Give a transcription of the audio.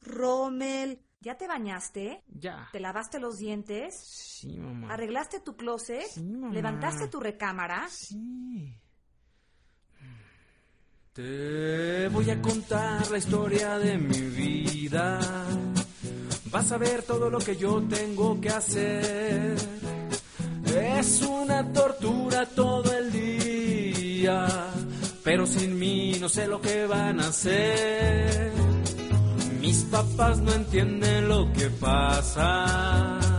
Rommel, ¿ya te bañaste? Ya. ¿Te lavaste los dientes? Sí, mamá. ¿Arreglaste tu closet? Sí, mamá. ¿Levantaste tu recámara? Sí. Te voy a contar la historia de mi vida. Vas a ver todo lo que yo tengo que hacer. Es una tortura todo el día, pero sin mí no sé lo que van a hacer. Mis papás no entienden lo que pasa.